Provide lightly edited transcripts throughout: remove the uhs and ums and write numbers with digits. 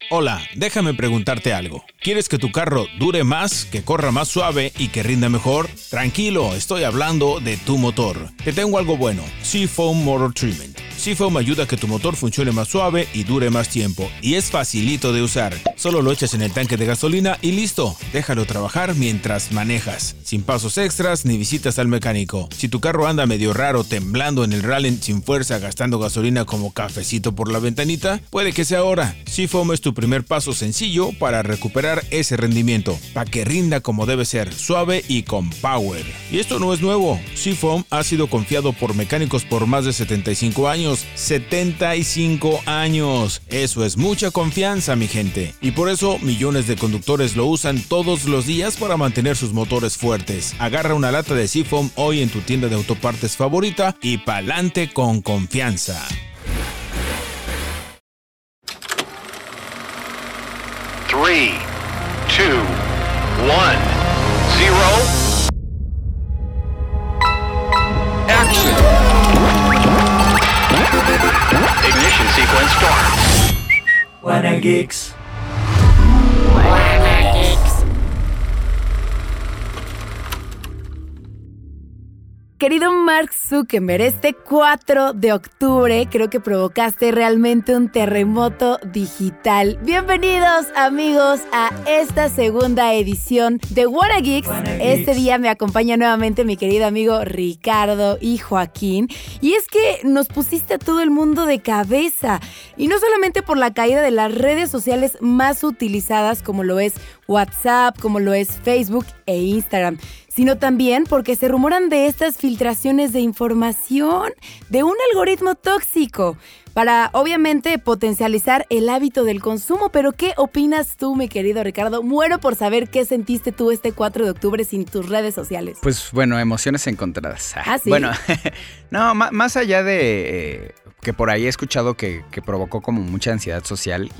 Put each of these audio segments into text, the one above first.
Hola, déjame preguntarte algo. ¿Quieres que tu carro dure más, que corra más suave y que rinda mejor? Tranquilo, estoy hablando de tu motor. Te tengo algo bueno, Seafoam Motor Treatment. Seafoam ayuda a que tu motor funcione más suave y dure más tiempo. Y es facilito de usar. Solo lo echas en el tanque de gasolina y listo. Déjalo trabajar mientras manejas. Sin pasos extras ni visitas al mecánico. Si tu carro anda medio raro, temblando en el rally sin fuerza, gastando gasolina como cafecito por la ventanita, puede que sea ahora. Seafoam es tu primer paso sencillo para recuperar ese rendimiento. Para que rinda como debe ser, suave y con power. Y esto no es nuevo. Seafoam ha sido confiado por mecánicos por más de 75 años. 75 años. Eso es mucha confianza, mi gente. Y por eso millones de conductores lo usan todos los días para mantener sus motores fuertes. Agarra una lata de Seafoam hoy en tu tienda de autopartes favorita y pa'lante con confianza. 3, 2, 1, 0. Action! Ignition sequence start. Wanna Geeks. Querido Mark Zuckerberg, este 4 de octubre creo que provocaste realmente un terremoto digital. Bienvenidos, amigos, a esta segunda edición de Wanna Geeks. Este día me acompaña nuevamente mi querido amigo Ricardo y Joaquín. Y es que nos pusiste a todo el mundo de cabeza. Y no solamente por la caída de las redes sociales más utilizadas como lo es WhatsApp, como lo es Facebook e Instagram, sino también porque se rumoran de estas filtraciones de información de un algoritmo tóxico para, obviamente, potencializar el hábito del consumo. Pero, ¿qué opinas tú, mi querido Ricardo? Muero por saber qué sentiste tú este 4 de octubre sin tus redes sociales. Pues, bueno, emociones encontradas. ¿Sí? Bueno, no, más allá de que por ahí he escuchado que provocó como mucha ansiedad social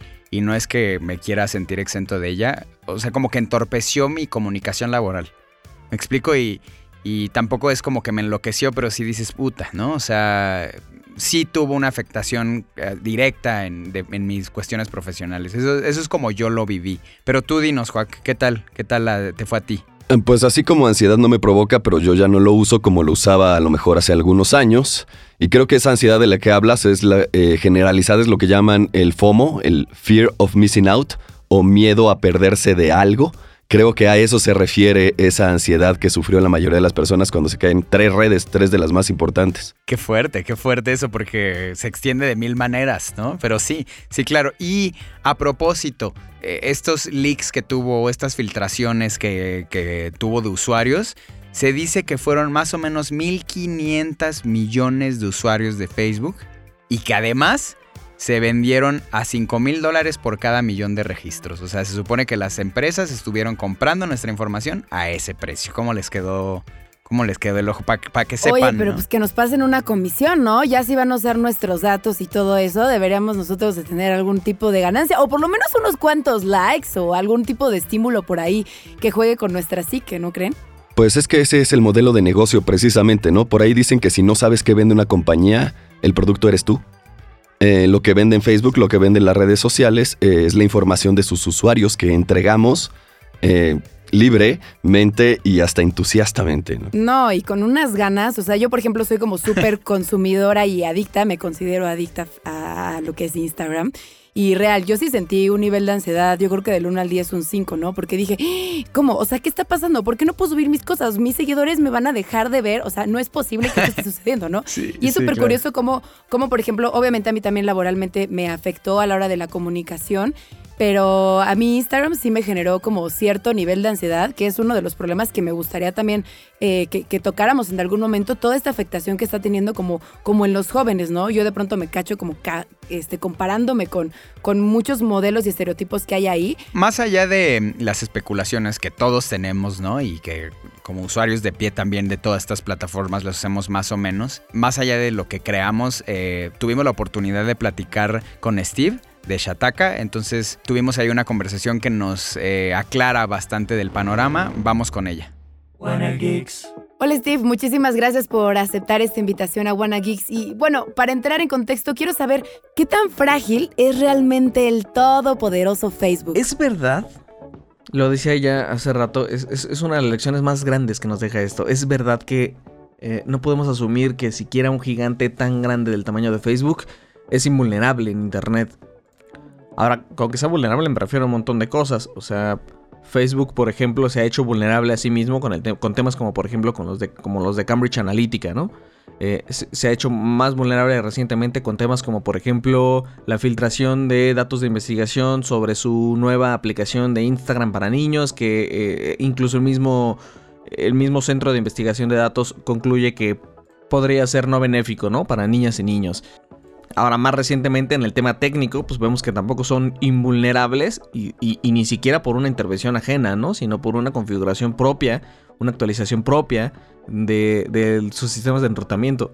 y no es que me quiera sentir exento de ella, o sea, como que entorpeció mi comunicación laboral. Me explico y tampoco es como que me enloqueció, pero sí dices puta, ¿no? O sea, sí tuvo una afectación directa en mis cuestiones profesionales. Eso es como yo lo viví. Pero tú dinos, Joaquín, ¿qué tal te fue a ti? Pues así como ansiedad no me provoca, pero yo ya no lo uso como lo usaba a lo mejor hace algunos años. Y creo que esa ansiedad de la que hablas es generalizada, es lo que llaman el FOMO, el Fear of Missing Out, o miedo a perderse de algo. Creo que a eso se refiere esa ansiedad que sufrió la mayoría de las personas cuando se caen 3 redes, 3 de las más importantes. Qué fuerte eso, porque se extiende de 1000 maneras, ¿no? Pero sí, claro. Y a propósito, estos leaks que tuvo, estas filtraciones que tuvo de usuarios, se dice que fueron más o menos 1,500 millones de usuarios de Facebook y que además se vendieron a $5,000 por cada millón de registros. O sea, se supone que las empresas estuvieron comprando nuestra información a ese precio. ¿Cómo les quedó el ojo? Para que sepan. Oye, pero ¿no? pues que nos pasen una comisión, ¿no? Ya si van a usar nuestros datos y todo eso, deberíamos nosotros de tener algún tipo de ganancia, o por lo menos unos cuantos likes o algún tipo de estímulo por ahí que juegue con nuestra psique, ¿no creen? Pues es que ese es el modelo de negocio precisamente, ¿no? Por ahí dicen que si no sabes qué vende una compañía, el producto eres tú. Lo que vende en Facebook, lo que vende en las redes sociales es la información de sus usuarios que entregamos libremente y hasta entusiastamente, ¿no? No, y con unas ganas. O sea, yo por ejemplo soy como súper consumidora y adicta, me considero adicta a lo que es Instagram. Y real, yo sí sentí un nivel de ansiedad, yo creo que del 1 al 10 un 5, ¿no? Porque dije, ¿cómo? O sea, ¿qué está pasando? ¿Por qué no puedo subir mis cosas? Mis seguidores me van a dejar de ver, o sea, no es posible que esto esté sucediendo, ¿no? Sí, y es súper claro. curioso cómo, por ejemplo, obviamente a mí también laboralmente me afectó a la hora de la comunicación, pero a mí Instagram sí me generó como cierto nivel de ansiedad, que es uno de los problemas que me gustaría también que tocáramos en algún momento, toda esta afectación que está teniendo como en los jóvenes, ¿no? Yo de pronto me cacho como comparándome con muchos modelos y estereotipos que hay ahí. Más allá de las especulaciones que todos tenemos, ¿no? Y que como usuarios de pie también de todas estas plataformas las hacemos más o menos, más allá de lo que creamos, tuvimos la oportunidad de platicar con Steve de Shataka, entonces tuvimos ahí una conversación que nos aclara bastante del panorama. Vamos con ella. Wanna Geeks. Hola Steve, muchísimas gracias por aceptar esta invitación a Wanna Geeks. Y bueno, para entrar en contexto, quiero saber qué tan frágil es realmente el todopoderoso Facebook. ¿Es verdad? Lo decía ya hace rato, es una de las lecciones más grandes que nos deja esto. Es verdad que no podemos asumir que siquiera un gigante tan grande del tamaño de Facebook es invulnerable en Internet. Ahora, con que sea vulnerable me refiero a un montón de cosas. O sea, Facebook, por ejemplo, se ha hecho vulnerable a sí mismo con temas como, por ejemplo, como los de Cambridge Analytica, ¿no? Se ha hecho más vulnerable recientemente con temas como, por ejemplo, la filtración de datos de investigación sobre su nueva aplicación de Instagram para niños, que incluso el mismo centro de investigación de datos concluye que podría ser no benéfico, ¿no? Para niñas y niños. Ahora, más recientemente, en el tema técnico, pues vemos que tampoco son invulnerables y ni siquiera por una intervención ajena, ¿no? Sino por una configuración propia, una actualización propia de sus sistemas de enrutamiento.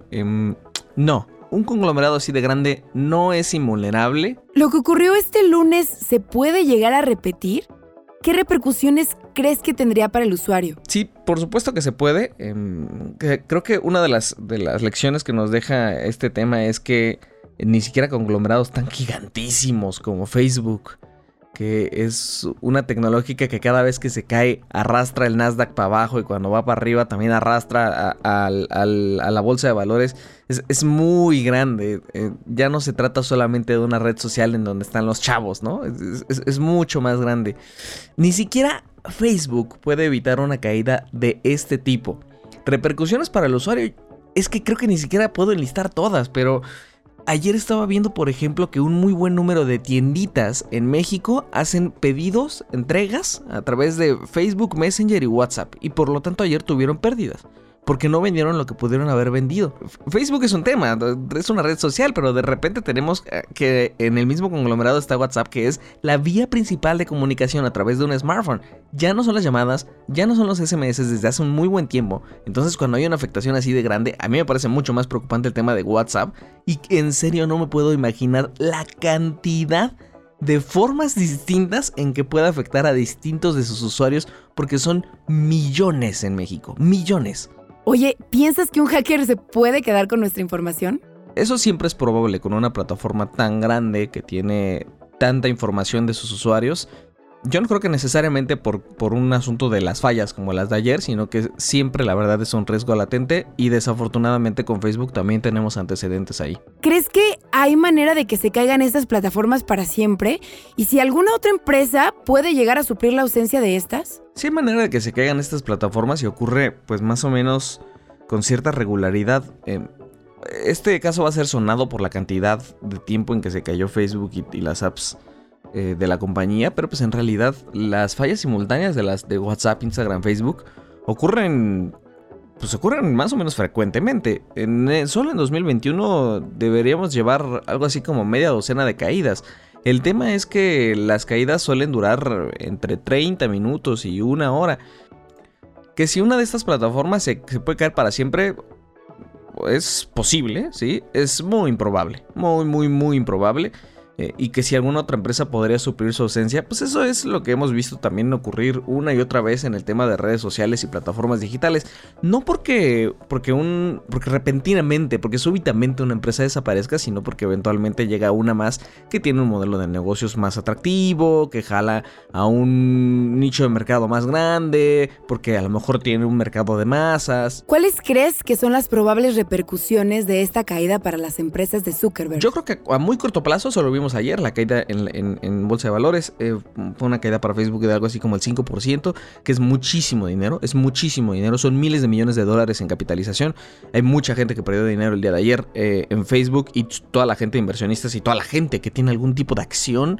No, un conglomerado así de grande no es invulnerable. ¿Lo que ocurrió este lunes se puede llegar a repetir? ¿Qué repercusiones crees que tendría para el usuario? Sí, por supuesto que se puede. Creo que una de las lecciones que nos deja este tema es que ni siquiera conglomerados tan gigantísimos como Facebook, que es una tecnológica que cada vez que se cae arrastra el Nasdaq para abajo y cuando va para arriba también arrastra a la bolsa de valores, es muy grande. Ya no se trata solamente de una red social en donde están los chavos, ¿no? Es mucho más grande. Ni siquiera Facebook puede evitar una caída de este tipo. Repercusiones para el usuario, es que creo que ni siquiera puedo enlistar todas, pero ayer estaba viendo, por ejemplo, que un muy buen número de tienditas en México hacen pedidos, entregas a través de Facebook, Messenger y WhatsApp. Y por lo tanto ayer tuvieron pérdidas, porque no vendieron lo que pudieron haber vendido. Facebook es un tema, es una red social, pero de repente tenemos que en el mismo conglomerado está WhatsApp, que es la vía principal de comunicación a través de un smartphone. Ya no son las llamadas, ya no son los SMS desde hace un muy buen tiempo. Entonces, cuando hay una afectación así de grande, a mí me parece mucho más preocupante el tema de WhatsApp. Y en serio no me puedo imaginar la cantidad de formas distintas en que pueda afectar a distintos de sus usuarios, porque son millones en México, millones. Oye, ¿piensas que un hacker se puede quedar con nuestra información? Eso siempre es probable con una plataforma tan grande que tiene tanta información de sus usuarios. Yo no creo que necesariamente por un asunto de las fallas como las de ayer, sino que siempre la verdad es un riesgo latente y desafortunadamente con Facebook también tenemos antecedentes ahí. ¿Crees que hay manera de que se caigan estas plataformas para siempre? ¿Y si alguna otra empresa puede llegar a suplir la ausencia de estas? Sí hay manera de que se caigan estas plataformas y ocurre pues más o menos con cierta regularidad. Este caso va a ser sonado por la cantidad de tiempo en que se cayó Facebook y las apps de la compañía, pero pues en realidad las fallas simultáneas de las de WhatsApp, Instagram, Facebook ocurren más o menos frecuentemente. Solo en 2021 deberíamos llevar algo así como media docena de caídas. El tema es que las caídas suelen durar entre 30 minutos y una hora. Que si una de estas plataformas se puede caer para siempre, es posible, ¿sí? Es muy improbable, muy improbable. Y que si alguna otra empresa podría suplir su ausencia, pues eso es lo que hemos visto también ocurrir una y otra vez en el tema de redes sociales y plataformas digitales. No porque repentinamente, porque súbitamente una empresa desaparezca, sino porque eventualmente llega una más que tiene un modelo de negocios más atractivo, que jala a un nicho de mercado más grande, porque a lo mejor tiene un mercado de masas. ¿Cuáles crees que son las probables repercusiones de esta caída para las empresas de Zuckerberg? Yo creo que a muy corto plazo, solo vimos ayer, la caída en bolsa de valores, fue una caída para Facebook de algo así como el 5%, que es muchísimo dinero, son miles de millones de dólares en capitalización. Hay mucha gente que perdió dinero el día de ayer en Facebook, y toda la gente de inversionistas y toda la gente que tiene algún tipo de acción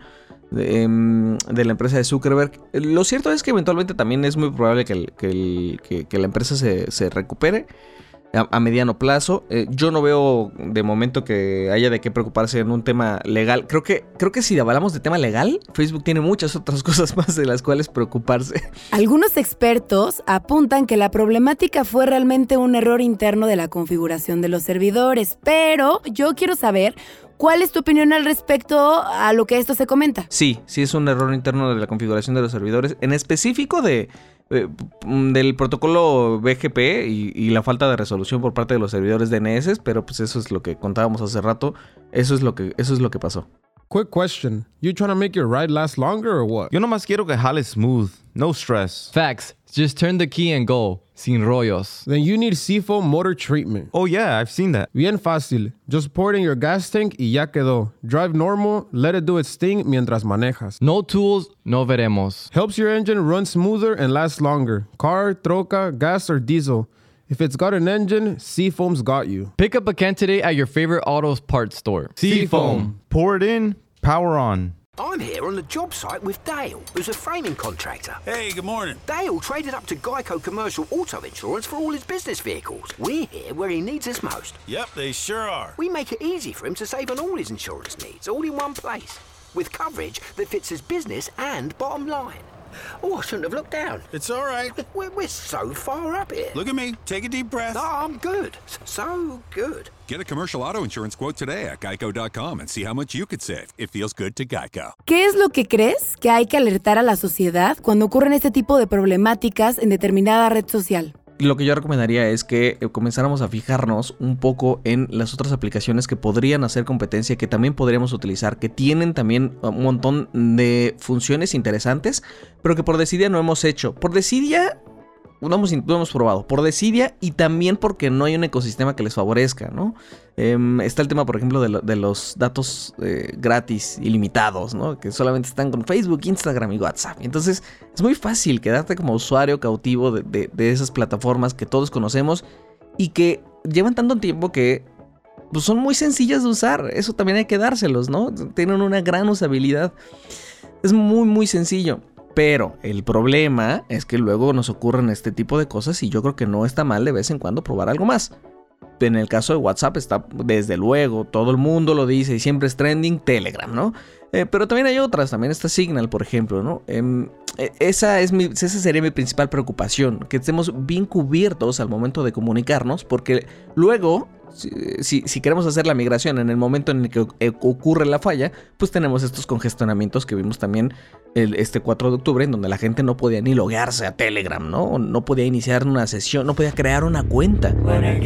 de la empresa de Zuckerberg. Lo cierto es que eventualmente también es muy probable que la empresa se recupere a mediano plazo. Yo no veo de momento que haya de qué preocuparse en un tema legal. Creo que si hablamos de tema legal, Facebook tiene muchas otras cosas más de las cuales preocuparse. Algunos expertos apuntan que la problemática fue realmente un error interno de la configuración de los servidores, pero yo quiero saber ¿cuál es tu opinión al respecto a lo que esto se comenta? Sí es un error interno de la configuración de los servidores, en específico de del protocolo BGP y la falta de resolución por parte de los servidores DNS, pero pues eso es lo que contábamos hace rato. Eso es lo que pasó. Quick question. You trying to make your ride last longer or what? Yo nomás quiero que jale smooth. No stress. Facts. Just turn the key and go. Sin rollos. Then you need Seafoam Motor Treatment. Oh yeah, I've seen that. Bien fácil. Just pour it in your gas tank y ya quedó. Drive normal, let it do its thing mientras manejas. No tools, no veremos. Helps your engine run smoother and last longer. Car, troca, gas, or diesel. If it's got an engine, Seafoam's got you. Pick up a can today at your favorite auto parts store. Seafoam. Pour it in, power on. I'm here on the job site with Dale, who's a framing contractor. Hey, good morning. Dale traded up to Geico Commercial Auto Insurance for all his business vehicles. We're here where he needs us most. Yep, they sure are. We make it easy for him to save on all his insurance needs, all in one place, with coverage that fits his business and bottom line. Oh, I shouldn't have looked down. It's all right. We're so far up here. Look at me. Take a deep breath. No, I'm good. So good. Get a commercial auto insurance quote today at geico.com and see how much you could save. It feels good to Geico. ¿Qué es lo que crees que hay que alertar a la sociedad cuando ocurren este tipo de problemáticas en determinada red social? Lo que yo recomendaría es que comenzáramos a fijarnos un poco en las otras aplicaciones que podrían hacer competencia, que también podríamos utilizar, que tienen también un montón de funciones interesantes, pero que por desidia no hemos hecho. Por desidia no hemos probado. Por desidia y también porque no hay un ecosistema que les favorezca, ¿no? Está el tema, por ejemplo, de los datos gratis, ilimitados, ¿no? Que solamente están con Facebook, Instagram y WhatsApp. Entonces es muy fácil quedarte como usuario cautivo de esas plataformas que todos conocemos y que llevan tanto tiempo que pues, son muy sencillas de usar. Eso también hay que dárselos, ¿no? Tienen una gran usabilidad. Es muy, muy sencillo. Pero el problema es que luego nos ocurren este tipo de cosas y yo creo que no está mal de vez en cuando probar algo más. En el caso de WhatsApp está, desde luego, todo el mundo lo dice y siempre es trending, Telegram, ¿no? Pero también hay otras, también está Signal, por ejemplo, ¿no? Esa sería mi principal preocupación, que estemos bien cubiertos al momento de comunicarnos, porque luego, si queremos hacer la migración en el momento en el que ocurre la falla, pues tenemos estos congestionamientos que vimos también este 4 de octubre, en donde la gente no podía ni loguearse a Telegram, ¿no? No podía iniciar una sesión, no podía crear una cuenta.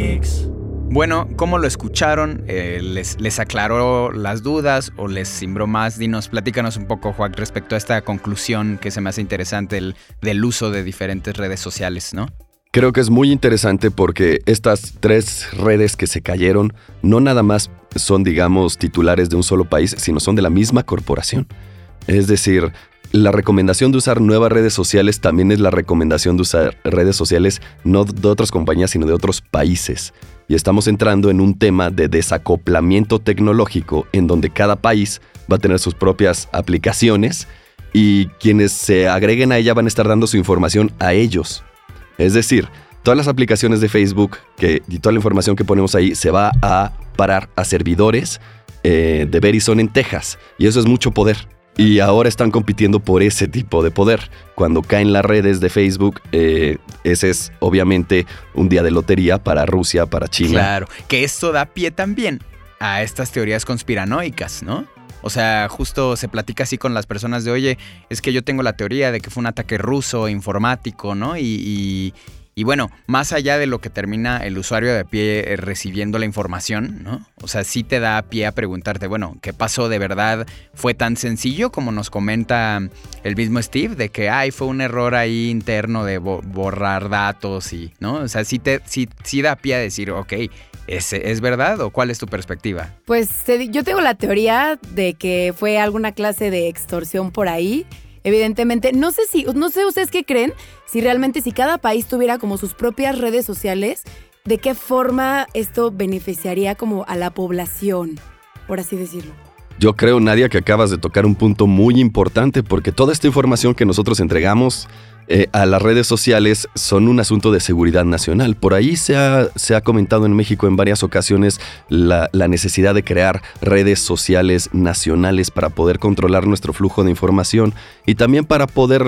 Bueno, ¿cómo lo escucharon? ¿Les aclaró las dudas o les cimbró más? Platícanos un poco, Joaquín, respecto a esta conclusión que se me hace interesante del uso de diferentes redes sociales, ¿no? Creo que es muy interesante porque estas 3 redes que se cayeron no nada más son, digamos, titulares de un solo país, sino son de la misma corporación. Es decir, la recomendación de usar nuevas redes sociales también es la recomendación de usar redes sociales no de otras compañías, sino de otros países. Y estamos entrando en un tema de desacoplamiento tecnológico en donde cada país va a tener sus propias aplicaciones y quienes se agreguen a ella van a estar dando su información a ellos. Es decir, todas las aplicaciones de Facebook y toda la información que ponemos ahí se va a parar a servidores de Verizon en Texas. Y eso es mucho poder. Y ahora están compitiendo por ese tipo de poder. Cuando caen las redes de Facebook, ese es obviamente un día de lotería para Rusia, para China. Claro, que esto da pie también a estas teorías conspiranoicas, ¿no? O sea, justo se platica así con las personas de, oye, es que yo tengo la teoría de que fue un ataque ruso, informático, ¿no? Y bueno, más allá de lo que termina el usuario de pie recibiendo la información, ¿no? O sea, sí te da pie a preguntarte, bueno, ¿qué pasó de verdad? ¿Fue tan sencillo como nos comenta el mismo Steve? De que, fue un error ahí interno de borrar datos y, ¿no? O sea, sí da pie a decir, ok, ¿es verdad o cuál es tu perspectiva? Pues yo tengo la teoría de que fue alguna clase de extorsión por ahí. Evidentemente, no sé ustedes qué creen, si cada país tuviera como sus propias redes sociales, ¿de qué forma esto beneficiaría como a la población, por así decirlo? Yo creo, Nadia, que acabas de tocar un punto muy importante porque toda esta información que nosotros entregamos a las redes sociales son un asunto de seguridad nacional. Por ahí se ha comentado en México en varias ocasiones la necesidad de crear redes sociales nacionales para poder controlar nuestro flujo de información y también para poder,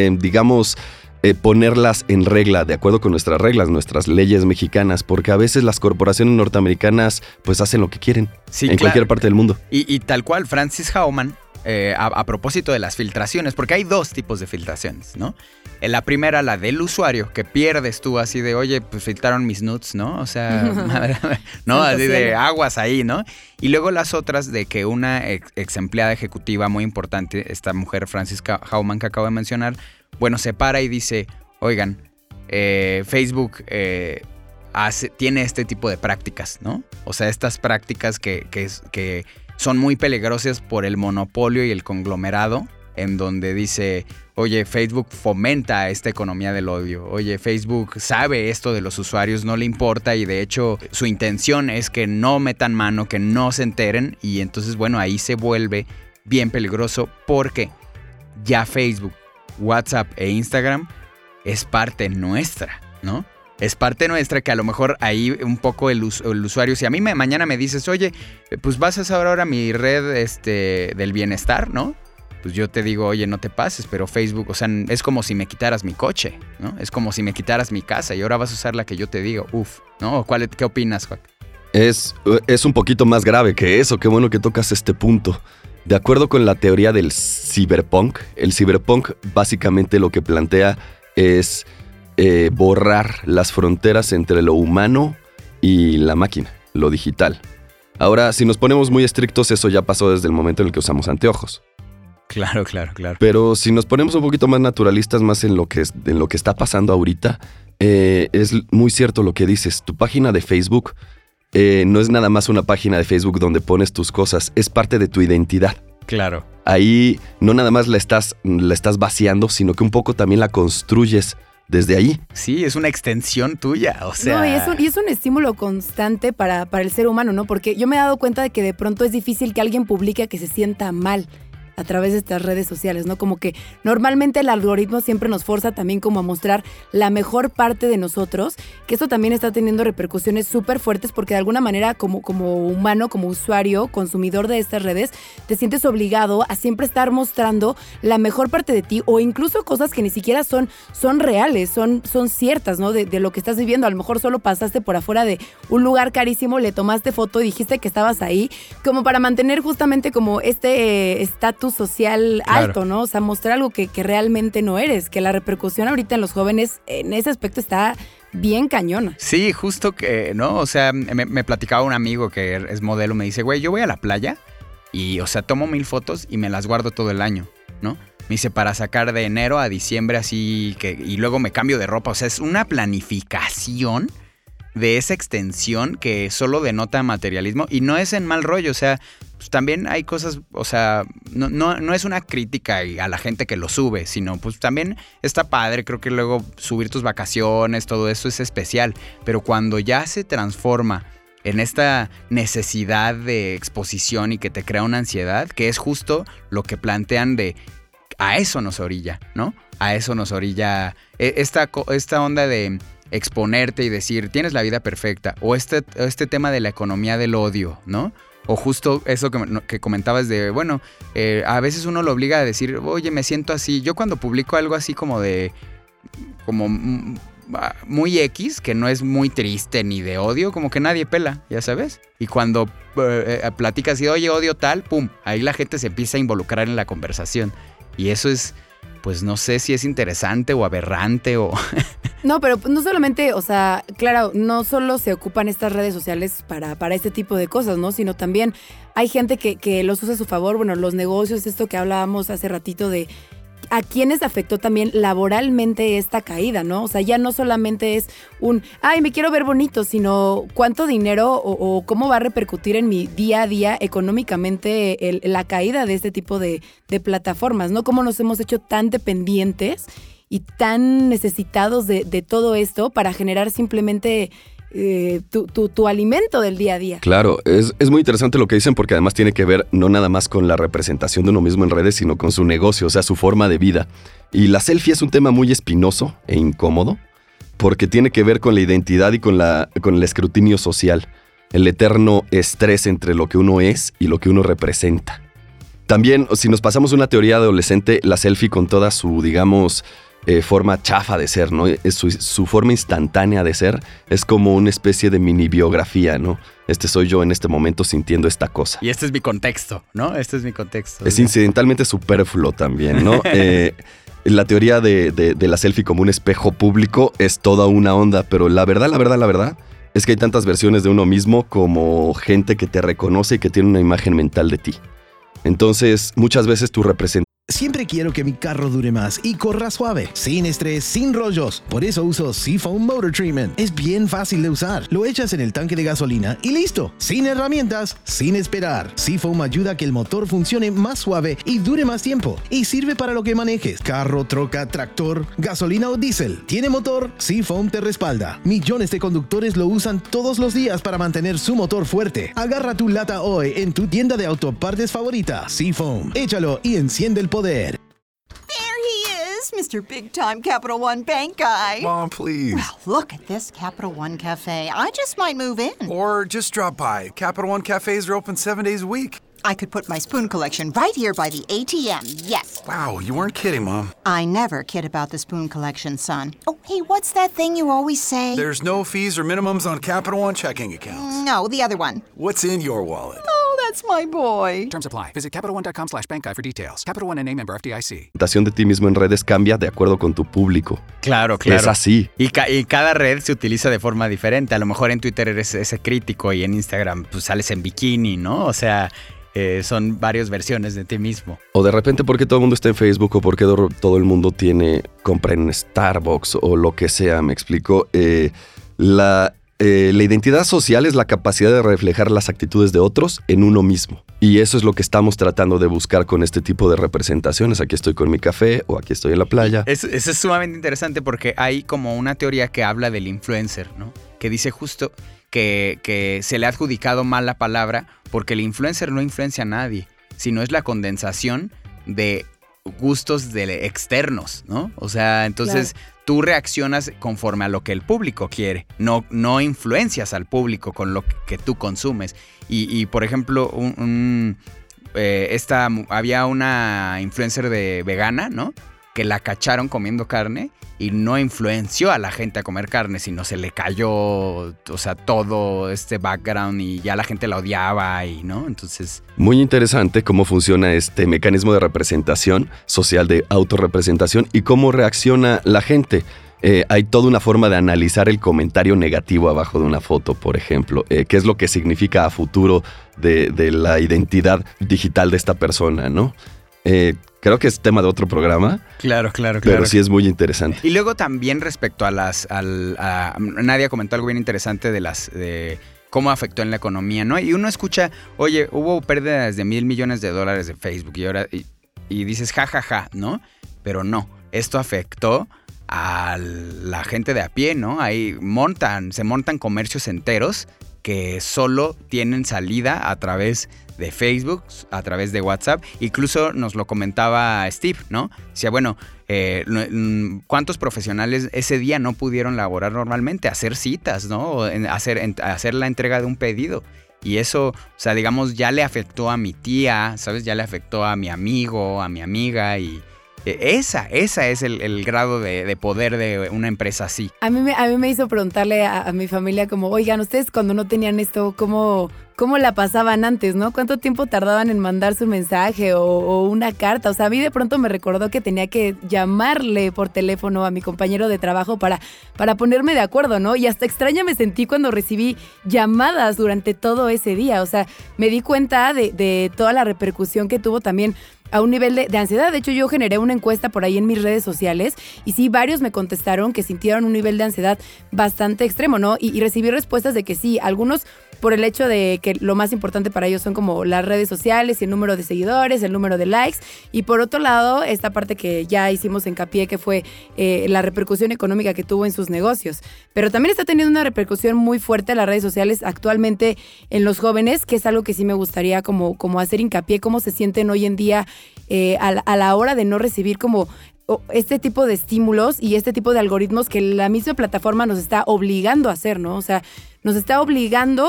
ponerlas en regla, de acuerdo con nuestras reglas, nuestras leyes mexicanas, porque a veces las corporaciones norteamericanas pues hacen lo que quieren cualquier parte del mundo. Y tal cual, Frances Haumann, a propósito de las filtraciones, porque hay 2 tipos de filtraciones, ¿no? La primera, la del usuario, que pierdes tú así de, oye, pues filtraron mis nudes, ¿no? O sea, no, así de aguas ahí, ¿no? Y luego las otras de que una ex empleada ejecutiva muy importante, esta mujer Francisca Hauman que acabo de mencionar, bueno, se para y dice, oigan, Facebook tiene este tipo de prácticas, ¿no? O sea, estas prácticas que son muy peligrosas por el monopolio y el conglomerado, en donde dice, oye, Facebook fomenta esta economía del odio. Oye, Facebook sabe esto de los usuarios, no le importa y de hecho su intención es que no metan mano, que no se enteren y entonces, bueno, ahí se vuelve bien peligroso porque ya Facebook, WhatsApp e Instagram es parte nuestra, ¿no? Es parte nuestra que a lo mejor ahí un poco el usuario, si a mí mañana me dices, oye, pues vas a saber ahora mi red del bienestar, ¿no? Pues yo te digo, oye, no te pases, pero Facebook, o sea, es como si me quitaras mi coche, ¿no? Es como si me quitaras mi casa y ahora vas a usar la que yo te digo, ¿no? ¿Qué opinas, Joaquín? Es un poquito más grave que eso, qué bueno que tocas este punto. De acuerdo con la teoría del cyberpunk, el cyberpunk básicamente lo que plantea es borrar las fronteras entre lo humano y la máquina, lo digital. Ahora, si nos ponemos muy estrictos, eso ya pasó desde el momento en el que usamos anteojos. Claro. Pero si nos ponemos un poquito más naturalistas, más en lo que está pasando ahorita, es muy cierto lo que dices. Tu página de Facebook no es nada más una página de Facebook donde pones tus cosas, es parte de tu identidad. Claro. Ahí no nada más la estás vaciando, sino que un poco también la construyes desde ahí. Sí, es una extensión tuya, o sea... No, y es un estímulo constante para el ser humano, ¿no? Porque yo me he dado cuenta de que de pronto es difícil que alguien publique que se sienta mal a través de estas redes sociales, ¿no? Como que normalmente el algoritmo siempre nos forza también como a mostrar la mejor parte de nosotros, que esto también está teniendo repercusiones súper fuertes porque de alguna manera como humano, como usuario, consumidor de estas redes, te sientes obligado a siempre estar mostrando la mejor parte de ti o incluso cosas que ni siquiera son reales, son ciertas, ¿no? De lo que estás viviendo. A lo mejor solo pasaste por afuera de un lugar carísimo, le tomaste foto y dijiste que estabas ahí, como para mantener justamente como este estatus social alto, ¿no? O sea, mostrar algo que realmente no eres, que la repercusión ahorita en los jóvenes en ese aspecto está bien cañona. Sí, justo que, ¿no? O sea, me platicaba un amigo que es modelo, me dice, güey, yo voy a la playa y, o sea, tomo 1000 fotos y me las guardo todo el año, ¿no? Me dice, para sacar de enero a diciembre así, y luego me cambio de ropa. O sea, es una planificación de esa extensión que solo denota materialismo y no es en mal rollo, o sea, pues también hay cosas, o sea, no es una crítica a la gente que lo sube, sino pues también está padre, creo que luego subir tus vacaciones, todo eso es especial, pero cuando ya se transforma en esta necesidad de exposición y que te crea una ansiedad, que es justo lo que plantean de a eso nos orilla, ¿no? A eso nos orilla esta onda de exponerte y decir, tienes la vida perfecta, o este tema de la economía del odio, ¿no? O justo eso que comentabas de, bueno, a veces uno lo obliga a decir, oye, me siento así. Yo cuando publico algo así como muy X, que no es muy triste ni de odio, como que nadie pela, ya sabes. Y cuando platicas y, oye, odio tal, pum, ahí la gente se empieza a involucrar en la conversación. Y eso es, pues no sé si es interesante o aberrante o... No, pero no solamente, o sea, claro, no solo se ocupan estas redes sociales para este tipo de cosas, ¿no? Sino también hay gente que los usa a su favor, bueno, los negocios, esto que hablábamos hace ratito de a quienes afectó también laboralmente esta caída, ¿no? O sea, ya no solamente es ay, me quiero ver bonito, sino cuánto dinero o cómo va a repercutir en mi día a día económicamente la caída de este tipo de plataformas, ¿no? Cómo nos hemos hecho tan dependientes y tan necesitados de todo esto para generar simplemente tu alimento del día a día. Claro, es muy interesante lo que dicen porque además tiene que ver no nada más con la representación de uno mismo en redes, sino con su negocio, o sea, su forma de vida. Y la selfie es un tema muy espinoso e incómodo porque tiene que ver con la identidad y con el escrutinio social, el eterno estrés entre lo que uno es y lo que uno representa. También, si nos pasamos una teoría adolescente, la selfie con toda su, digamos, forma chafa de ser, ¿no? Su forma instantánea de ser es como una especie de mini biografía, ¿no? Soy yo en este momento sintiendo esta cosa. Y este es mi contexto, ¿no? Este es mi contexto. Es incidentalmente superfluo también, ¿no? la teoría de la selfie como un espejo público es toda una onda, pero la verdad es que hay tantas versiones de uno mismo como gente que te reconoce y que tiene una imagen mental de ti. Entonces, muchas veces tu representación. Siempre quiero que mi carro dure más y corra suave, sin estrés, sin rollos. Por eso uso Seafoam Motor Treatment. Es bien fácil de usar. Lo echas en el tanque de gasolina y listo. Sin herramientas, sin esperar. Seafoam ayuda a que el motor funcione más suave y dure más tiempo. Y sirve para lo que manejes. Carro, troca, tractor, gasolina o diésel. ¿Tiene motor? Seafoam te respalda. Millones de conductores lo usan todos los días para mantener su motor fuerte. Agarra tu lata hoy en tu tienda de autopartes favorita. Seafoam. Échalo y enciende el poder. There he is, Mr. Big Time Capital One Bank guy. Mom, please. Well, look at this Capital One Cafe. I just might move in. Or just drop by. Capital One cafes are open 7 days a week. I could put my spoon collection right here by the ATM, yes. Wow, you weren't kidding, Mom. I never kid about the spoon collection, son. Oh, hey, what's that thing you always say? There's no fees or minimums on Capital One checking accounts. No, the other one. What's in your wallet? Oh, that's my boy. Terms apply. Visit CapitalOne.com/bankguy for details. Capital One NA, member FDIC. De ti mismo en redes cambia de acuerdo con tu público. Claro. Es así. Y cada red se utiliza de forma diferente. A lo mejor en Twitter eres ese crítico y en Instagram pues sales en bikini, ¿no? O sea, son varias versiones de ti mismo. O de repente, ¿por qué todo el mundo está en Facebook? O ¿por qué todo el mundo compra en Starbucks? O lo que sea, me explico. La identidad social es la capacidad de reflejar las actitudes de otros en uno mismo. Y eso es lo que estamos tratando de buscar con este tipo de representaciones. Aquí estoy con mi café o aquí estoy en la playa. Eso es sumamente interesante porque hay como una teoría que habla del influencer, ¿no? Que dice justo que se le ha adjudicado mal la palabra porque el influencer no influencia a nadie, sino es la condensación de gustos externos, ¿no? O sea, entonces tú reaccionas conforme a lo que el público quiere, no influencias al público con lo que tú consumes. Y por ejemplo, había una influencer vegana, ¿no? Que la cacharon comiendo carne y no influenció a la gente a comer carne, sino se le cayó, o sea, todo este background y ya la gente la odiaba y, ¿no? Entonces... Muy interesante cómo funciona este mecanismo de representación social, de autorrepresentación y cómo reacciona la gente. Hay toda una forma de analizar el comentario negativo abajo de una foto, por ejemplo. ¿Qué es lo que significa a futuro de la identidad digital de esta persona, ¿no? Creo que es tema de otro programa. Claro. Pero sí es muy interesante. Y luego también respecto a Nadia comentó algo bien interesante de cómo afectó en la economía, ¿no? Y uno escucha, oye, hubo pérdidas de $1,000 millones de Facebook y dices, ja, ¿no? Pero no, esto afectó a la gente de a pie, ¿no? Ahí se montan comercios enteros que solo tienen salida a través de Facebook, a través de WhatsApp. Incluso nos lo comentaba Steve, ¿no? Decía, bueno, ¿cuántos profesionales ese día no pudieron laborar normalmente? Hacer citas, ¿no? Hacer la entrega de un pedido. Y eso, o sea, digamos, ya le afectó a mi tía, ¿sabes? Ya le afectó a mi amigo, a mi amiga y... Esa es el grado de poder de una empresa así. A mí me hizo preguntarle a mi familia como, oigan, ustedes cuando no tenían esto, ¿cómo la pasaban antes, no? ¿Cuánto tiempo tardaban en mandar su mensaje o una carta? O sea, a mí de pronto me recordó que tenía que llamarle por teléfono a mi compañero de trabajo para ponerme de acuerdo, ¿no? Y hasta extraña me sentí cuando recibí llamadas durante todo ese día. O sea, me di cuenta de toda la repercusión que tuvo también a un nivel de ansiedad. De hecho, yo generé una encuesta por ahí en mis redes sociales y sí, varios me contestaron que sintieron un nivel de ansiedad bastante extremo, ¿no? Y recibí respuestas de que sí, algunos por el hecho de que lo más importante para ellos son como las redes sociales y el número de seguidores, el número de likes, y por otro lado, esta parte que ya hicimos hincapié que fue la repercusión económica que tuvo en sus negocios. Pero también está teniendo una repercusión muy fuerte en las redes sociales actualmente en los jóvenes, que es algo que sí me gustaría como hacer hincapié, cómo se sienten hoy en día a la hora de no recibir como este tipo de estímulos y este tipo de algoritmos que la misma plataforma nos está obligando a hacer, ¿no? O sea, nos está obligando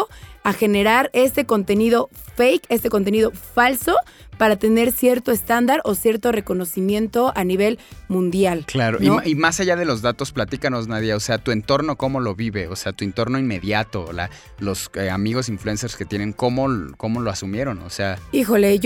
a generar este contenido fake, este contenido falso, para tener cierto estándar o cierto reconocimiento a nivel mundial. Claro, ¿no? y más allá de los datos, platícanos, Nadia, o sea, tu entorno, ¿cómo lo vive? O sea, tu entorno inmediato, los amigos influencers que tienen, ¿cómo lo asumieron? O sea... Híjole,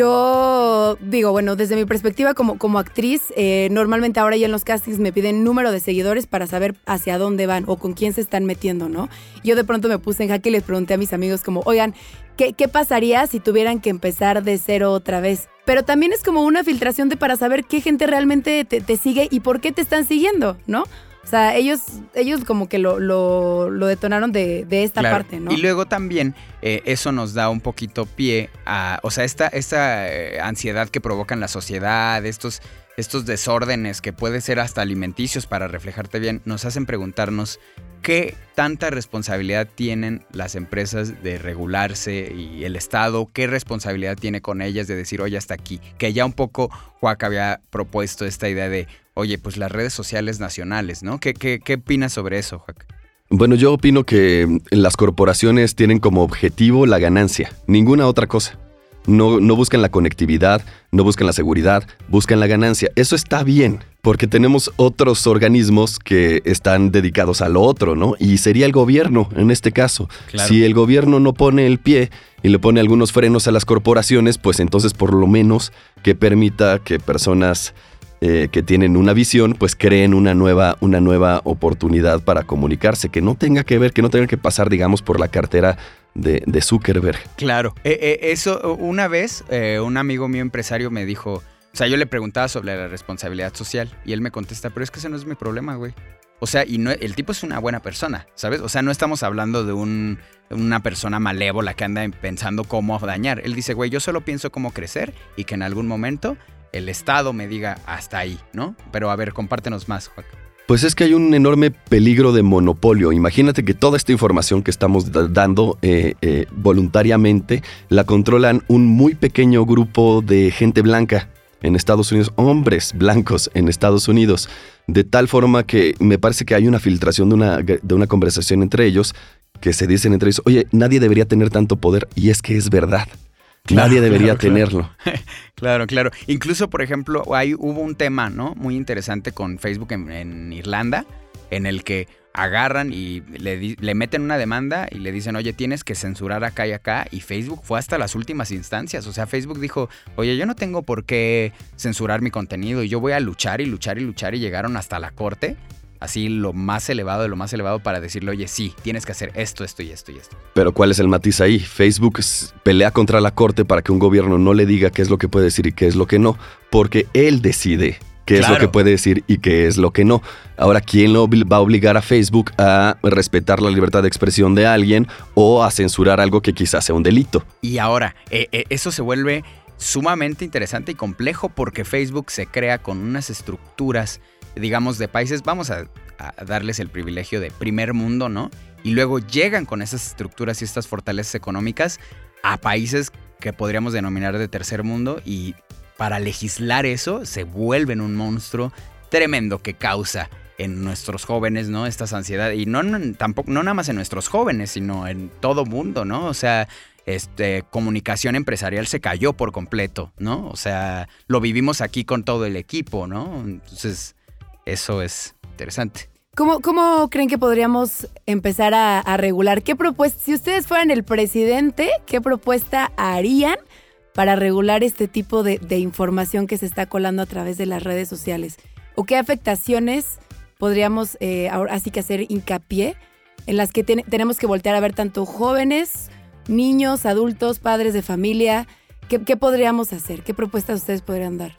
yo digo, bueno, desde mi perspectiva como actriz, normalmente ahora ya en los castings me piden número de seguidores para saber hacia dónde van o con quién se están metiendo, ¿no? Yo de pronto me puse en jaque y les pregunté a mis amigos como, oigan, ¿qué pasaría si tuvieran que empezar de cero otra vez? Pero también es como una filtración para saber qué gente realmente te sigue y por qué te están siguiendo, ¿no? O sea, ellos como que lo detonaron de esta parte, ¿no? Y luego también eso nos da un poquito pie a, o sea, esta ansiedad que provocan la sociedad, estos desórdenes que puede ser hasta alimenticios para reflejarte bien, nos hacen preguntarnos qué tanta responsabilidad tienen las empresas de regularse y el Estado, qué responsabilidad tiene con ellas de decir, oye, hasta aquí. Que ya un poco Juac había propuesto esta idea de, oye, pues las redes sociales nacionales, ¿no? ¿Qué opinas sobre eso, Juac? Bueno, yo opino que las corporaciones tienen como objetivo la ganancia, ninguna otra cosa. No buscan la conectividad, no buscan la seguridad, buscan la ganancia. Eso está bien, porque tenemos otros organismos que están dedicados a lo otro, ¿no? Y sería el gobierno, en este caso. Claro. Si el gobierno no pone el pie y le pone algunos frenos a las corporaciones, pues entonces por lo menos que permita que personas que tienen una visión, pues creen una nueva oportunidad para comunicarse, que no tenga que pasar, digamos, por la cartera de Zuckerberg. Claro, eso una vez un amigo mío empresario me dijo, o sea, yo le preguntaba sobre la responsabilidad social y él me contesta, pero es que ese no es mi problema, güey. O sea, y no, el tipo es una buena persona, ¿sabes? O sea, no estamos hablando de una persona malévola que anda pensando cómo dañar. Él dice, güey, yo solo pienso cómo crecer y que en algún momento el Estado me diga hasta ahí, ¿no? Pero a ver, compártenos más, Juan. Pues es que hay un enorme peligro de monopolio. Imagínate que toda esta información que estamos dando voluntariamente la controlan un muy pequeño grupo de gente blanca en Estados Unidos, hombres blancos en Estados Unidos, de tal forma que me parece que hay una filtración de una conversación entre ellos que se dicen entre ellos, oye, nadie debería tener tanto poder, y es que es verdad. Claro, nadie debería tenerlo. Claro. Incluso, por ejemplo, hubo un tema, ¿no? Muy interesante con Facebook en Irlanda, en el que agarran y le meten una demanda y le dicen, oye, tienes que censurar acá y acá, y Facebook fue hasta las últimas instancias. O sea, Facebook dijo, oye, yo no tengo por qué censurar mi contenido y yo voy a luchar y llegaron hasta la corte. Así lo más elevado de lo más elevado para decirle, oye, sí, tienes que hacer esto y esto. Pero ¿cuál es el matiz ahí? Facebook pelea contra la corte para que un gobierno no le diga qué es lo que puede decir y qué es lo que no, porque él decide qué es lo que puede decir y qué es lo que no. Ahora, ¿quién va a obligar a Facebook a respetar la libertad de expresión de alguien o a censurar algo que quizás sea un delito? Y ahora, eso se vuelve sumamente interesante y complejo porque Facebook se crea con unas estructuras, digamos, de países, vamos a darles el privilegio de primer mundo, ¿no? Y luego llegan con esas estructuras y estas fortalezas económicas a países que podríamos denominar de tercer mundo, y para legislar eso se vuelven un monstruo tremendo que causa en nuestros jóvenes, ¿no? Estas ansiedades, y no nada más en nuestros jóvenes, sino en todo mundo, ¿no? O sea, comunicación empresarial se cayó por completo, ¿no? O sea, lo vivimos aquí con todo el equipo, ¿no? Entonces, eso es interesante. ¿Cómo creen que podríamos empezar a regular? ¿Qué propuesta, si ustedes fueran el presidente, qué propuesta harían para regular este tipo de información que se está colando a través de las redes sociales? ¿O qué afectaciones podríamos ahora sí que hacer hincapié en las que tenemos que voltear a ver tanto jóvenes, niños, adultos, padres de familia? ¿Qué podríamos hacer? ¿Qué propuestas ustedes podrían dar?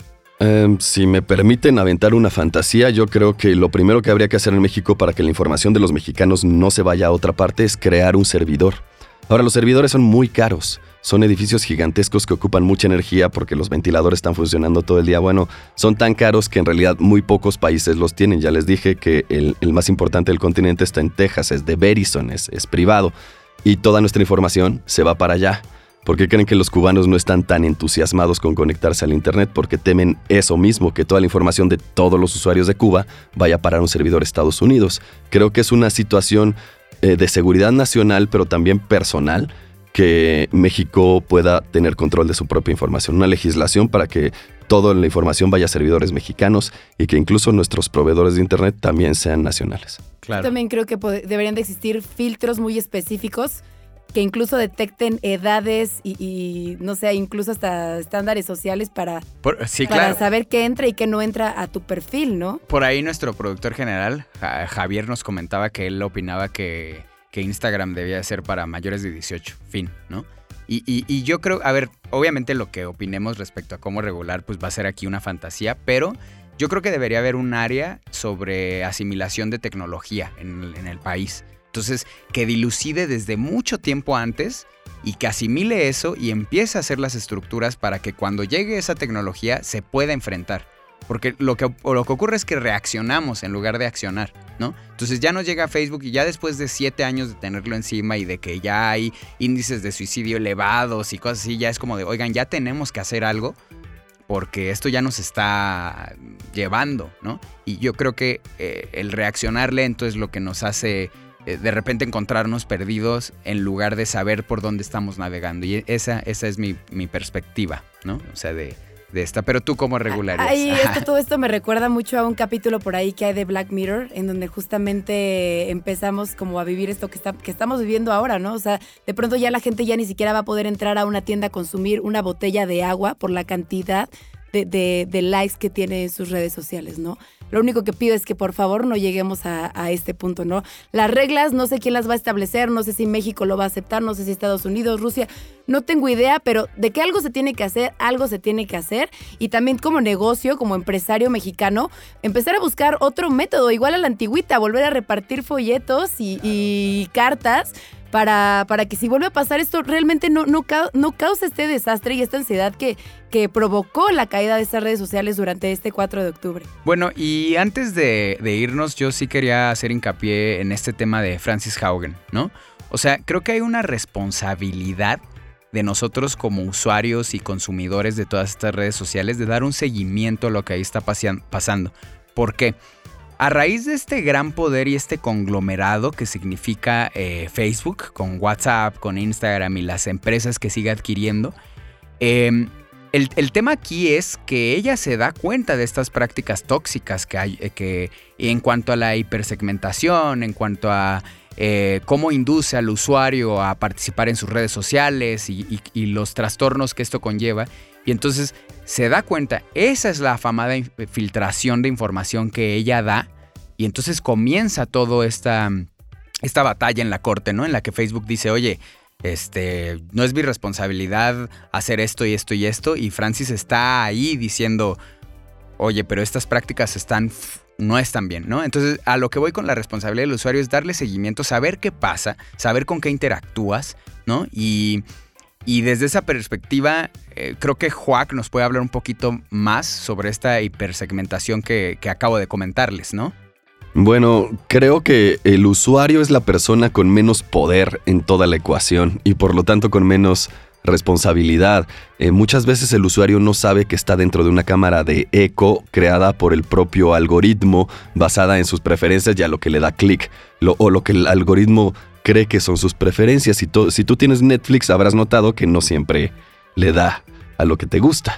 Si me permiten aventar una fantasía, yo creo que lo primero que habría que hacer en México para que la información de los mexicanos no se vaya a otra parte es crear un servidor. Ahora, los servidores son muy caros. Son edificios gigantescos que ocupan mucha energía porque los ventiladores están funcionando todo el día. Bueno, son tan caros que en realidad muy pocos países los tienen. Ya les dije que el más importante del continente está en Texas, es de Verizon, es privado. Y toda nuestra información se va para allá. ¿Por qué creen que los cubanos no están tan entusiasmados con conectarse al internet? Porque temen eso mismo, que toda la información de todos los usuarios de Cuba vaya a parar a un servidor de Estados Unidos. Creo que es una situación de seguridad nacional, pero también personal, que México pueda tener control de su propia información. Una legislación para que toda la información vaya a servidores mexicanos y que incluso nuestros proveedores de Internet también sean nacionales. Yo también creo que deberían de existir filtros muy específicos que incluso detecten edades y no sé, incluso hasta estándares sociales para saber qué entra y qué no entra a tu perfil, ¿no? Por ahí nuestro productor general, Javier, nos comentaba que él opinaba que Instagram debía ser para mayores de 18, fin, ¿no? Y yo creo, a ver, obviamente lo que opinemos respecto a cómo regular, pues va a ser aquí una fantasía, pero yo creo que debería haber un área sobre asimilación de tecnología en el país. Entonces, que dilucide desde mucho tiempo antes y que asimile eso y empiece a hacer las estructuras para que cuando llegue esa tecnología se pueda enfrentar. Porque lo que ocurre es que reaccionamos en lugar de accionar, ¿no? Entonces ya nos llega Facebook y ya después de 7 años de tenerlo encima y de que ya hay índices de suicidio elevados y cosas así, ya es como de, oigan, ya tenemos que hacer algo porque esto ya nos está llevando, ¿no? Y yo creo que el reaccionar lento es lo que nos hace de repente encontrarnos perdidos en lugar de saber por dónde estamos navegando. Y esa es mi perspectiva, ¿no? O sea, de esta. Pero tú, ¿cómo regularías? Todo esto me recuerda mucho a un capítulo por ahí que hay de Black Mirror, en donde justamente empezamos como a vivir esto que estamos viviendo ahora, ¿no? O sea, de pronto ya la gente ya ni siquiera va a poder entrar a una tienda a consumir una botella de agua por la cantidad de likes que tiene en sus redes sociales, ¿no? Lo único que pido es que por favor no lleguemos a este punto, ¿no? Las reglas, no sé quién las va a establecer, no sé si México lo va a aceptar, no sé si Estados Unidos, Rusia, no tengo idea, pero de que algo se tiene que hacer, algo se tiene que hacer. Y también como negocio, como empresario mexicano, empezar a buscar otro método, igual a la antigüita, volver a repartir folletos y cartas, para que si vuelve a pasar esto realmente no cause este desastre y esta ansiedad que provocó la caída de estas redes sociales durante este 4 de octubre. Bueno, y antes de irnos, yo sí quería hacer hincapié en este tema de Frances Haugen, ¿no? O sea, creo que hay una responsabilidad de nosotros como usuarios y consumidores de todas estas redes sociales de dar un seguimiento a lo que ahí está pasando. ¿Por qué? A raíz de este gran poder y este conglomerado que significa Facebook, con WhatsApp, con Instagram y las empresas que sigue adquiriendo, el tema aquí es que ella se da cuenta de estas prácticas tóxicas que hay, que en cuanto a la hipersegmentación, en cuanto a cómo induce al usuario a participar en sus redes sociales y los trastornos que esto conlleva. Y entonces se da cuenta, esa es la afamada filtración de información que ella da, y entonces comienza toda esta batalla en la corte, ¿no? En la que Facebook dice, oye, no es mi responsabilidad hacer esto y esto y esto, y Francis está ahí diciendo, oye, pero estas prácticas no están bien, ¿no? Entonces, a lo que voy con la responsabilidad del usuario es darle seguimiento, saber qué pasa, saber con qué interactúas, ¿no? Y desde esa perspectiva, creo que Joac nos puede hablar un poquito más sobre esta hipersegmentación que acabo de comentarles, ¿no? Bueno, creo que el usuario es la persona con menos poder en toda la ecuación y por lo tanto con menos responsabilidad. Muchas veces el usuario no sabe que está dentro de una cámara de eco creada por el propio algoritmo basada en sus preferencias y a lo que le da clic, o lo que el algoritmo cree que son sus preferencias. Si tú tienes Netflix, habrás notado que no siempre le da a lo que te gusta.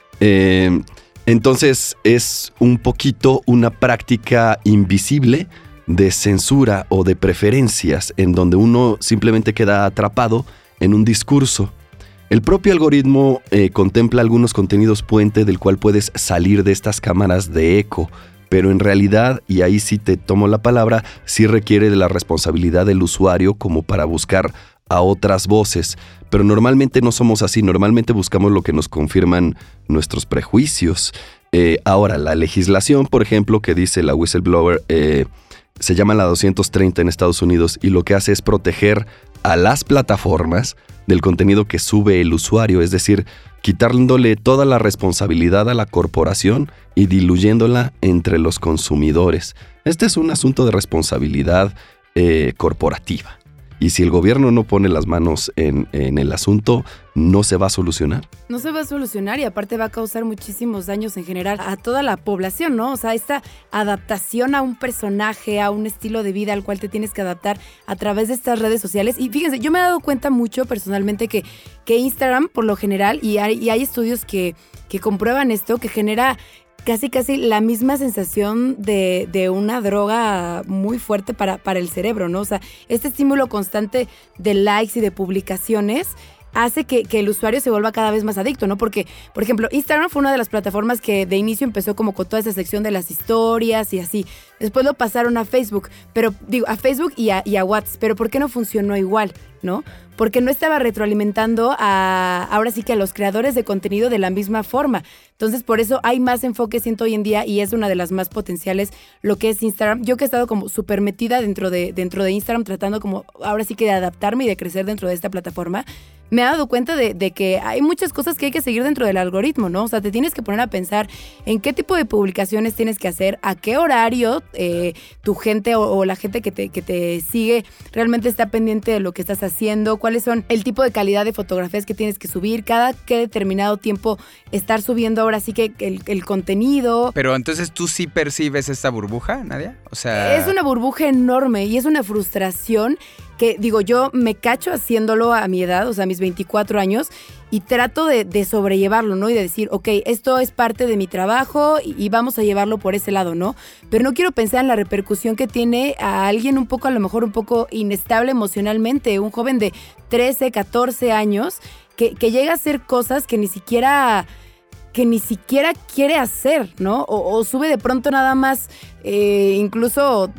Entonces es un poquito una práctica invisible de censura o de preferencias en donde uno simplemente queda atrapado en un discurso. El propio algoritmo contempla algunos contenidos puente del cual puedes salir de estas cámaras de eco, pero en realidad, y ahí sí te tomo la palabra, sí requiere de la responsabilidad del usuario como para buscar a otras voces. Pero normalmente no somos así, normalmente buscamos lo que nos confirman nuestros prejuicios. Ahora, la legislación, por ejemplo, que dice la whistleblower, se llama la 230 en Estados Unidos y lo que hace es proteger a las plataformas del contenido que sube el usuario, es decir, quitándole toda la responsabilidad a la corporación y diluyéndola entre los consumidores. Este es un asunto de responsabilidad corporativa. Y si el gobierno no pone las manos en el asunto, no se va a solucionar. No se va a solucionar y aparte va a causar muchísimos daños en general a toda la población, ¿no? O sea, esta adaptación a un personaje, a un estilo de vida al cual te tienes que adaptar a través de estas redes sociales. Y fíjense, yo me he dado cuenta mucho personalmente que Instagram, por lo general, y hay estudios que comprueban esto, que genera casi la misma sensación de una droga muy fuerte para el cerebro, ¿no? O sea, este estímulo constante de likes y de publicaciones hace que el usuario se vuelva cada vez más adicto, ¿no? Porque, por ejemplo, Instagram fue una de las plataformas que de inicio empezó como con toda esa sección de las historias y así. Después lo pasaron a Facebook, pero digo, a Facebook y a WhatsApp, pero ¿por qué no funcionó igual, no? Porque no estaba retroalimentando ahora sí que a los creadores de contenido de la misma forma. Entonces, por eso hay más enfoque, siento, hoy en día, y es una de las más potenciales lo que es Instagram. Yo que he estado como súper metida dentro de Instagram, tratando como ahora sí que de adaptarme y de crecer dentro de esta plataforma, me he dado cuenta de que hay muchas cosas que hay que seguir dentro del algoritmo, ¿no? O sea, te tienes que poner a pensar en qué tipo de publicaciones tienes que hacer, a qué horario tu gente o la gente que te sigue realmente está pendiente de lo que estás haciendo, cuáles son el tipo de calidad de fotografías que tienes que subir, cada qué determinado tiempo estar subiendo ahora sí que el contenido. Pero entonces tú sí percibes esta burbuja, Nadia? O sea... Es una burbuja enorme y es una frustración que, digo, yo me cacho haciéndolo a mi edad, o sea, a mis 24 años, y trato de sobrellevarlo, ¿no? Y de decir, ok, esto es parte de mi trabajo y vamos a llevarlo por ese lado, ¿no? Pero no quiero pensar en la repercusión que tiene a alguien un poco, a lo mejor un poco inestable emocionalmente, un joven de 13, 14 años, que llega a hacer cosas que ni siquiera quiere hacer, ¿no? O sube de pronto nada más, incluso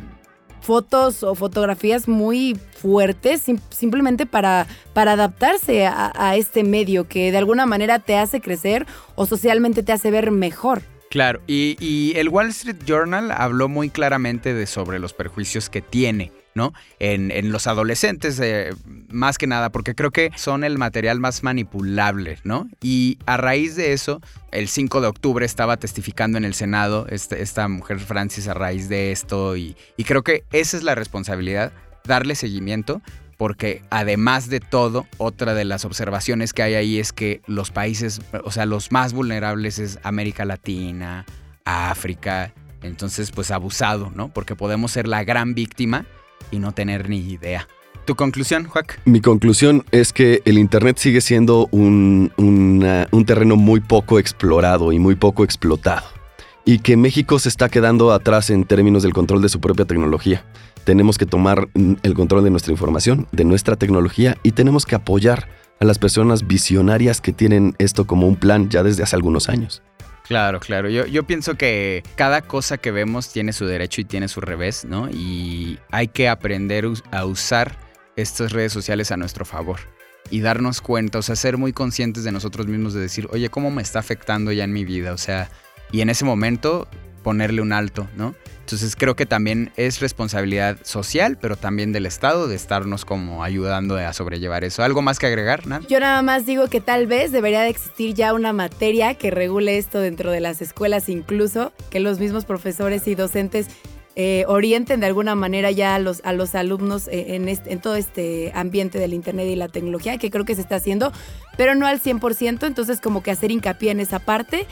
fotos o fotografías muy fuertes simplemente para adaptarse a este medio que de alguna manera te hace crecer o socialmente te hace ver mejor. Claro, y el Wall Street Journal habló muy claramente sobre los perjuicios que tiene, ¿no? En los adolescentes, más que nada, porque creo que son el material más manipulable, ¿no? Y a raíz de eso, el 5 de octubre estaba testificando en el Senado esta mujer Francis a raíz de esto y creo que esa es la responsabilidad, darle seguimiento, porque además de todo, otra de las observaciones que hay ahí es que los países, o sea, los más vulnerables es América Latina, África, entonces pues abusado, ¿no? Porque podemos ser la gran víctima y no tener ni idea. ¿Tu conclusión, Joac? Mi conclusión es que el Internet sigue siendo un terreno muy poco explorado y muy poco explotado. Y que México se está quedando atrás en términos del control de su propia tecnología. Tenemos que tomar el control de nuestra información, de nuestra tecnología, y tenemos que apoyar a las personas visionarias que tienen esto como un plan ya desde hace algunos años. Claro. Yo pienso que cada cosa que vemos tiene su derecho y tiene su revés, ¿no? Y hay que aprender a usar estas redes sociales a nuestro favor y darnos cuenta, o sea, ser muy conscientes de nosotros mismos, de decir, oye, ¿cómo me está afectando ya en mi vida? O sea, y en ese momento ponerle un alto, ¿no? Entonces creo que también es responsabilidad social, pero también del Estado, de estarnos como ayudando a sobrellevar eso. ¿Algo más que agregar, Nan? Yo nada más digo que tal vez debería de existir ya una materia que regule esto dentro de las escuelas, incluso que los mismos profesores y docentes orienten de alguna manera ya a los alumnos en todo este ambiente del Internet y la tecnología, que creo que se está haciendo, pero no al 100%, entonces como que hacer hincapié en esa parte.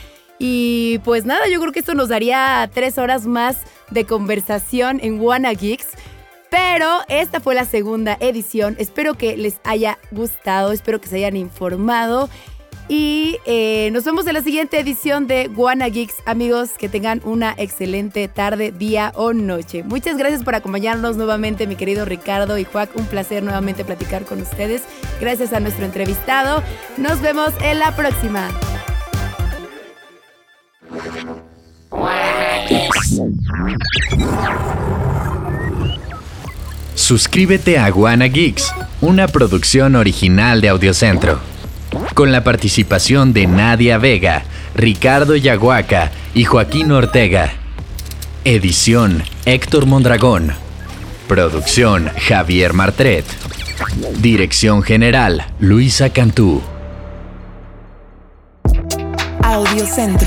Y pues nada, yo creo que esto nos daría 3 horas más de conversación en Wanna Geeks. Pero esta fue la segunda edición. Espero que les haya gustado, espero que se hayan informado. Y nos vemos en la siguiente edición de Wanna Geeks. Amigos, que tengan una excelente tarde, día o noche. Muchas gracias por acompañarnos nuevamente, mi querido Ricardo y Joac. Un placer nuevamente platicar con ustedes. Gracias a nuestro entrevistado. Nos vemos en la próxima. Suscríbete a Wanna Geeks, una producción original de Audiocentro, con la participación de Nadia Vega, Ricardo Yaguaca y Joaquín Ortega. Edición Héctor Mondragón. Producción Javier Martret. Dirección general Luisa Cantú. Audiocentro.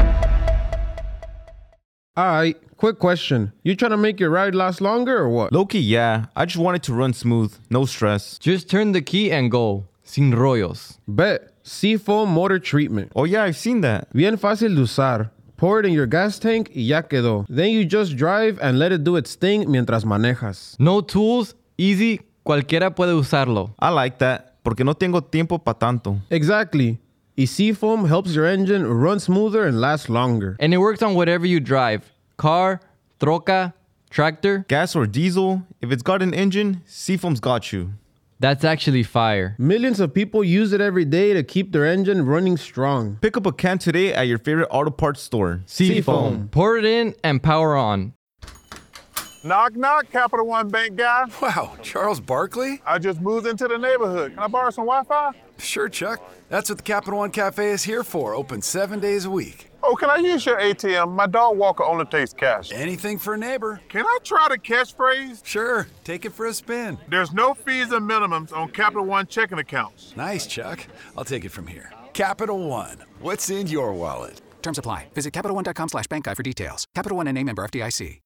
Alright, quick question. You trying to make your ride last longer or what? Low-key, yeah. I just want it to run smooth. No stress. Just turn the key and go. sin rollos. Bet. Seafoam Motor Treatment. Oh yeah, I've seen that. Bien fácil de usar. Pour it in your gas tank y ya quedó. Then you just drive and let it do its thing mientras manejas. No tools, easy, cualquiera puede usarlo. I like that, porque no tengo tiempo pa' tanto. Exactly. Y Seafoam helps your engine run smoother and last longer. And it works on whatever you drive. Car, troca, tractor. Gas or diesel, if it's got an engine, Seafoam's got you. That's actually fire. Millions of people use it every day to keep their engine running strong. Pick up a can today at your favorite auto parts store. Seafoam. Pour it in and power on. Knock, knock, Capital One Bank guy. Wow, Charles Barkley? I just moved into the neighborhood. Can I borrow some Wi-Fi? Sure, Chuck. That's what the Capital One Cafe is here for, open 7 days a week. Oh, can I use your ATM? My dog Walker only takes cash. Anything for a neighbor. Can I try the catchphrase? Sure, take it for a spin. There's no fees and minimums on Capital One checking accounts. Nice, Chuck. I'll take it from here. Capital One, what's in your wallet? Terms apply. Visit CapitalOne.com/bankguide for details. Capital One NA, member FDIC.